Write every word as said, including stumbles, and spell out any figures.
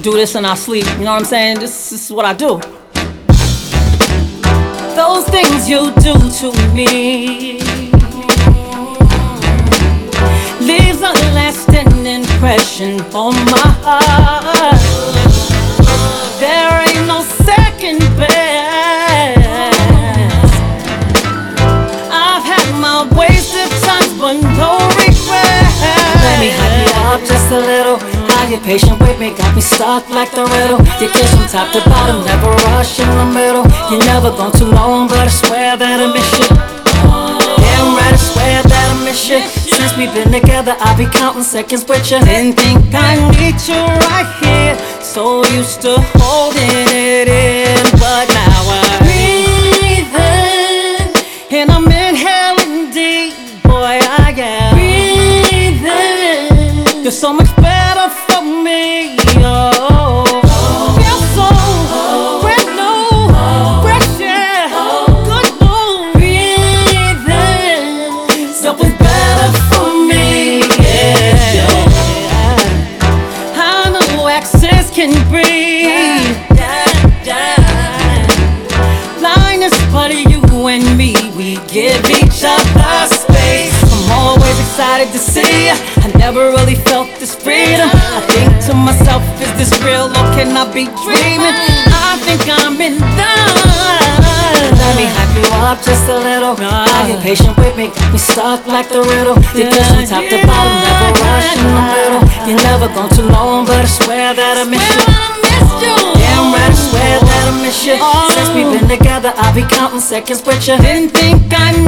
do this in our sleep. You know what I'm saying? This, this is what I do. Those things you do to me leaves a lasting impression on my heart. There ain't no second best. I've had my wasted times, but no regrets. Let me hype you up just a little. How you patient with me, got me stuck like the riddle. You kiss from top to bottom, never rush in the middle. You never gone too long, but I swear that I miss you. Damn right, I swear that I miss you. Since we've been together, I'll be counting seconds with you. Didn't think I need you right here, so used to holding it in, but now I'm breathing, and I'm inhaling deep, boy, I am breathing. You're so much better for me, oh. Feel so brand new, fresh air, good mood, breathing. Something better for me, yeah. I know access can breathe. Line is but you and me, we give each other space. I'm always excited to see you. I never really felt this freedom. I think to myself, is this real or can I be dreaming? I think I'm in love. Let me hype you up just a little. Are you patient with me? Got me stuck like the riddle. You kiss from top to bottom, never rush in the middle. You never gone too long, but I swear that I miss you. Damn right, I swear that I miss you. Since we've been together, I'll be counting seconds with you. Didn't think I